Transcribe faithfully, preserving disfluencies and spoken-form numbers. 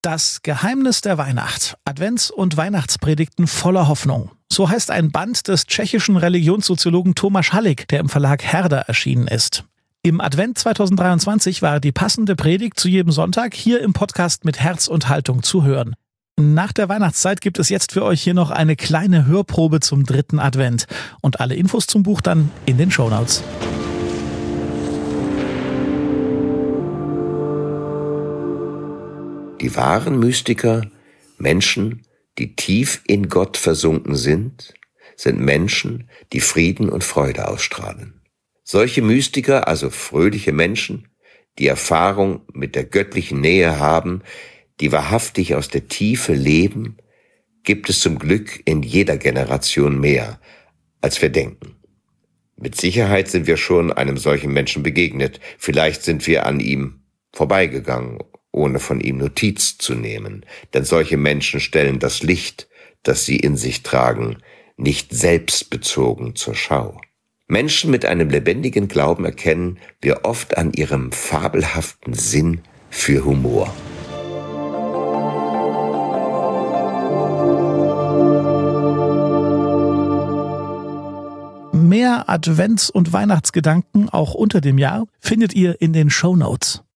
Das Geheimnis der Weihnacht. Advents- und Weihnachtspredigten voller Hoffnung. So heißt ein Band des tschechischen Religionssoziologen Tomáš Halík, der im Verlag Herder erschienen ist. Im Advent zweitausenddreiundzwanzig war die passende Predigt zu jedem Sonntag hier im Podcast mit Herz und Haltung zu hören. Nach der Weihnachtszeit gibt es jetzt für euch hier noch eine kleine Hörprobe zum dritten Advent. Und alle Infos zum Buch dann in den Shownotes. Die wahren Mystiker, Menschen, die tief in Gott versunken sind, sind Menschen, die Frieden und Freude ausstrahlen. Solche Mystiker, also fröhliche Menschen, die Erfahrung mit der göttlichen Nähe haben, die wahrhaftig aus der Tiefe leben, gibt es zum Glück in jeder Generation mehr, als wir denken. Mit Sicherheit sind wir schon einem solchen Menschen begegnet. Vielleicht sind wir an ihm vorbeigegangen, ohne von ihm Notiz zu nehmen. Denn solche Menschen stellen das Licht, das sie in sich tragen, nicht selbstbezogen zur Schau. Menschen mit einem lebendigen Glauben erkennen wir oft an ihrem fabelhaften Sinn für Humor. Mehr Advents- und Weihnachtsgedanken auch unter dem Jahr findet ihr in den Shownotes.